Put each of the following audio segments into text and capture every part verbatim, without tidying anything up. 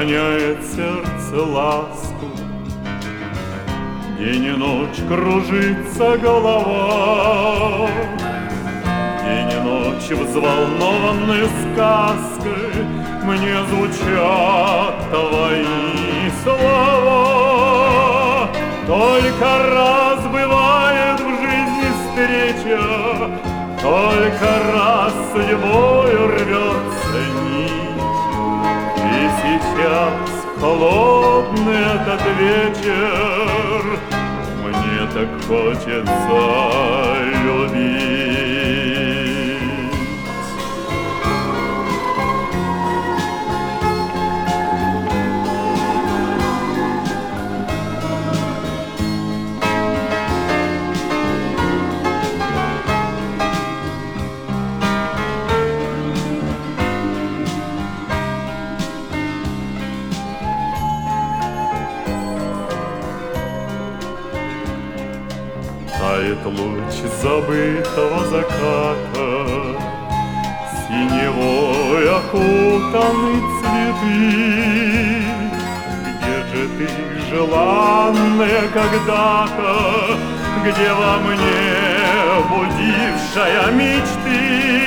роняет сердце ласку. День и ночь кружится голова, день и ночь взволнованной сказкой мне звучат твои слова. Только раз бывает в жизни встреча, только раз судьбою рвется нить. И сейчас холодный этот вечер мне так хочется любить. Тает луч забытого заката, синевой окутаны цветы. Где же ты, желанная когда-то, где во мне будившая мечты?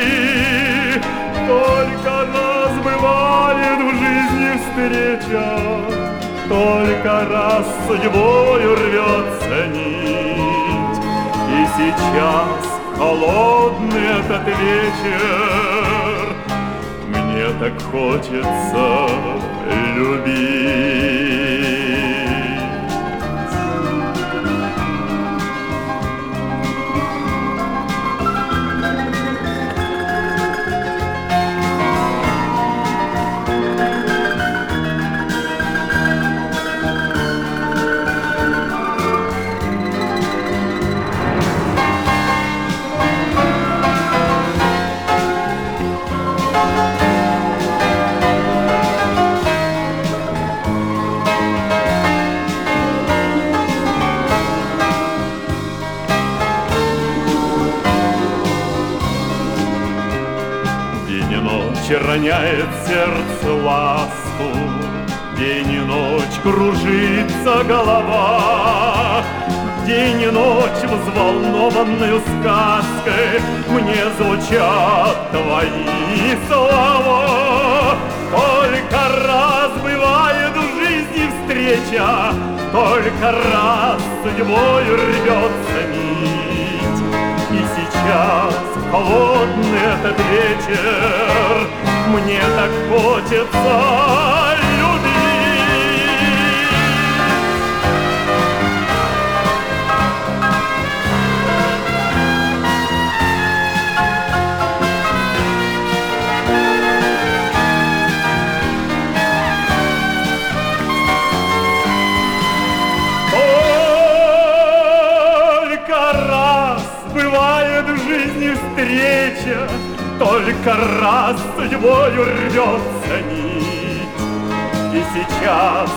Только раз бывает в жизни встреча, только раз судьбою рвется нить. И сейчас холодный этот вечер мне так хочется любить. Роняет сердце ласку, день и ночь кружится голова, день и ночь взволнованную сказкой мне звучат твои слова. Только раз бывает в жизни встреча, только раз судьбою рвется нить. И сейчас холодный этот вечер мне так хочется любить. Только раз бывает в жизни встреча, только раз судьбою рвется нить. И сейчас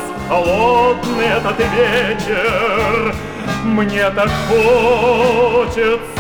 холодный этот вечер мне так хочется